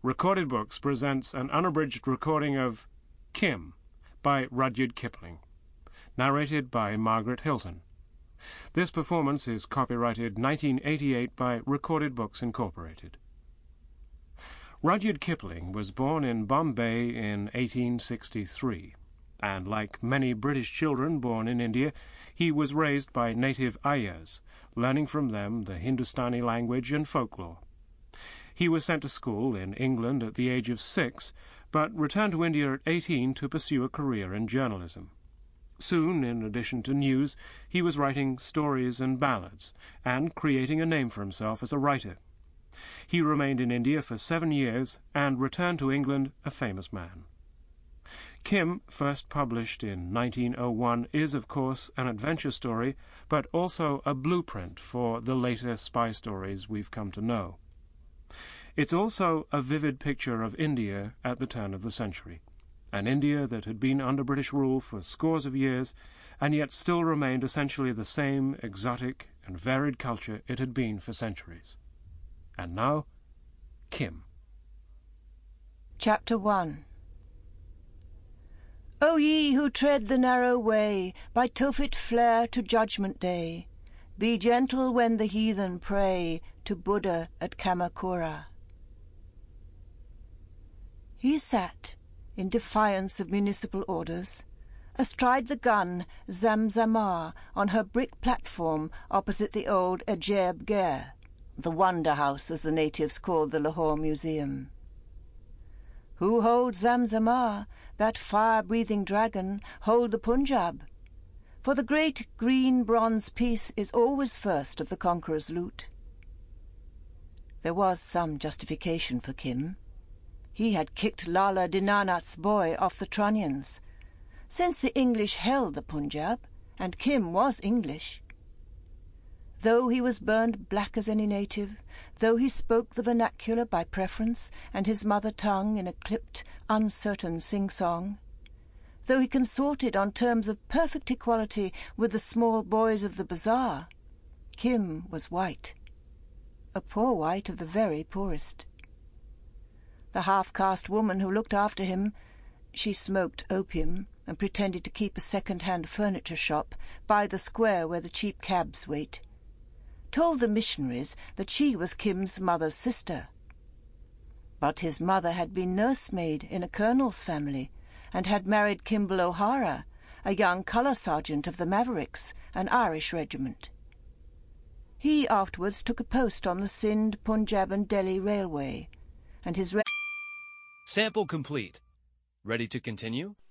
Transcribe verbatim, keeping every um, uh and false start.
Recorded Books presents an unabridged recording of Kim by Rudyard Kipling, narrated by Margaret Hilton. This performance is copyrighted nineteen eighty-eight by Recorded Books Incorporated. Rudyard Kipling was born in Bombay in eighteen sixty-three, and like many British children born in India, he was raised by native Ayahs, learning from them the Hindustani language and folklore. He was sent to school in England at the age of six, but returned to India at eighteen to pursue a career in journalism. Soon, in addition to news, he was writing stories and ballads, and creating a name for himself as a writer. He remained in India for seven years, and returned to England a famous man. Kim, first published in nineteen oh one, is, of course, an adventure story, but also a blueprint for the later spy stories we've come to know. It's also a vivid picture of India at the turn of the century, an India that had been under British rule for scores of years, and yet still remained essentially the same exotic and varied culture it had been for centuries. And now, Kim. Chapter one. O ye who tread the narrow way, by Tophet flare to Judgment Day, be gentle when the heathen pray to Buddha at Kamakura. He sat, in defiance of municipal orders, astride the gun Zamzamar on her brick platform opposite the old Ajaib Gher, the Wonder House as the natives called the Lahore Museum. Who hold Zamzamar, that fire-breathing dragon, hold the Punjab, for the great green bronze piece is always first of the conqueror's loot. There was some justification for Kim. He had kicked Lala Dinanath's boy off the trunnions. Since the English held the Punjab, and Kim was English. Though he was burned black as any native, though he spoke the vernacular by preference and his mother tongue in a clipped, uncertain sing-song, though he consorted on terms of perfect equality with the small boys of the bazaar, Kim was white, a poor white of the very poorest. The half-caste woman who looked after him, she smoked opium and pretended to keep a second-hand furniture shop by the square where the cheap cabs wait, told the missionaries that she was Kim's mother's sister. But his mother had been nursemaid in a colonel's family, and had married Kimball O'Hara, a young colour sergeant of the Mavericks, an Irish regiment. He afterwards took a post on the Sindh, Punjab and Delhi Railway, and his... Re Sample complete. Ready to continue?